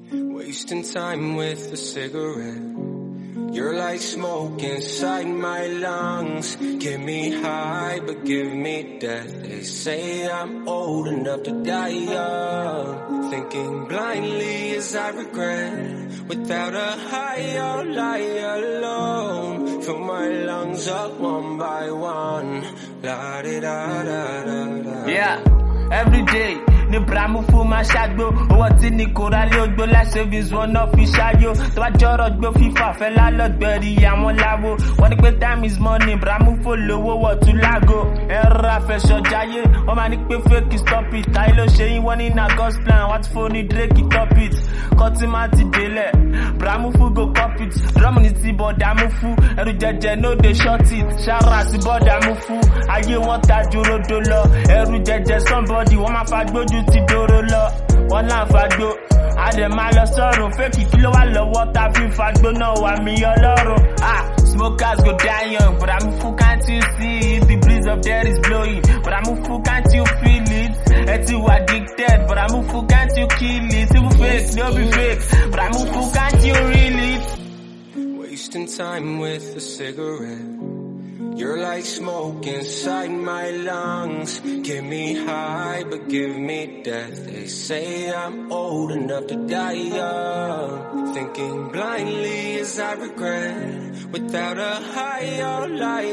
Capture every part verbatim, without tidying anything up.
Wasting time with a cigarette. You're like smoke inside my lungs. Get me high, but give me death. They say I'm old enough to die young. Thinking blindly as I regret. Without a high, I'll lie alone. Fill my lungs up one by one. La di da da da da. Yeah, every day. Ni bramu fu ma ṣàgbó owó tí ní kóra lé ogbó láṣẹ vis wọn náà fi ṣáyó tó bá jọrọ gbó fífà fẹ́ lálọ́gbẹ̀rí àwọn láwo wọ́n ní pé time is money bramu fò lówó wọ̀ tún lágo ẹ̀rọ afẹsọ̀jáyé wọ́n máa ní pé fake stop it táyé ló ṣe yín wọ́n ní na God's plan wọ́n ti fò ní Drake top it kọ́tí má ti délẹ̀ bramu fu go cop it drum ní ti bọ̀dà mú fú ẹrù jẹjẹ no dey short it ṣára sí bọ̀dà mú fú ayé wọn ta jòròdò lọ ẹrù jẹjẹ somebody wọ́n máa fa gbójú ti dòrò lọ wọ́n náà fagbó àdèmá lọ sọ́run fẹ́kì kí ló wà lọ́wọ́ ta fi fagbó náà wà mí ọlọ́run. Ah, smokers go die young but I'm full, can't you see it? The breeze of death is blowing but I'm full, can't you feel it? Eti you addicted but I'm full, can't you kill it? Even fake, no be fake but I'm full, can't you reel it? Wasting time with a cigarette. You're like smoke inside my lungs. Get me high, but give me death. They say I'm old enough to die young. Thinking blindly as I regret. Without a high, I'll lie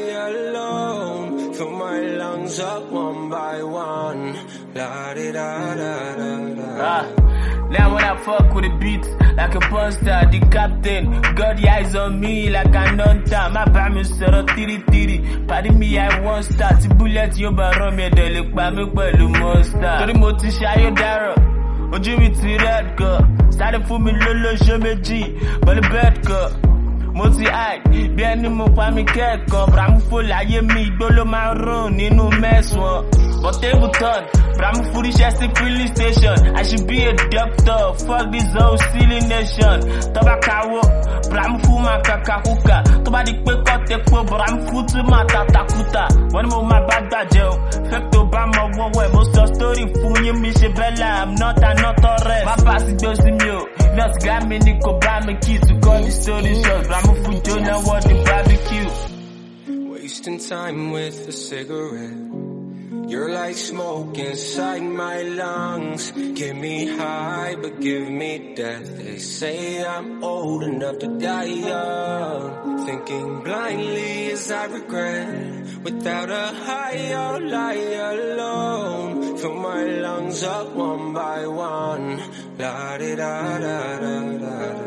alone. Fill my lungs up one by one. La di da da da da. Ah. Now when I fuck with the beat, like a monster, the captain, got the eyes on me like an hunter. My bam is sort of tiri tiri. Pardon me, I won't start. The bullet you run me, they look by me, but the monster. Tori mo ti ṣayọ dárò, ojú mi ti red girl. Started for me lolo show me G, but the bad girl. Mo ti hide, bí ẹni mo pa mi kẹ́kọ̀ọ́. Bramu fò láyé mi, igbó ló máa ń rùn nínú mẹ́sàn-án. But table turn, bramu fò ríṣẹ́ sí filling station. I should be a doctor, fuck this whole silly nation. Tọ́ba káwọ́, bramu fò máa kàkà kúkà. Tọ́ba di pé kọ́ tepo, bramu fò tún máa tàtàkùtà. Wọ́n ní mo máa bá gbàjẹ́ o, fẹ́ tó bá mọ wọ́wọ́ ẹ̀. Mo sọ story fún yín mi ṣe bẹ́là, I'm not another rest. Má bá sí gbé sí mi o, nọ́ọ̀sì gá mi ní kò bá mi kí to call the story short. Bramu fò jóná wọ́n ní barbecue. Wasting time with a cigarette. You're like smoke inside my lungs. Get me high, but give me death. They say I'm old enough to die young. Thinking blindly as I regret. Without a high, I'll lie alone. Fill my lungs up one by one. La di da da da da.